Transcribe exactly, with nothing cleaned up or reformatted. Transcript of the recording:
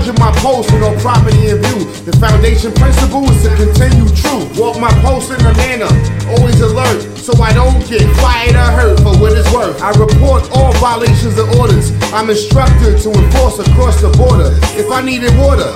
charge of my post with no property in view. The foundation principle is to continue true. Walk my post in a manner, always alert, so I don't get fired or hurt for what it's worth. I report all violations of orders. I'm instructed to enforce across the border. If I needed water,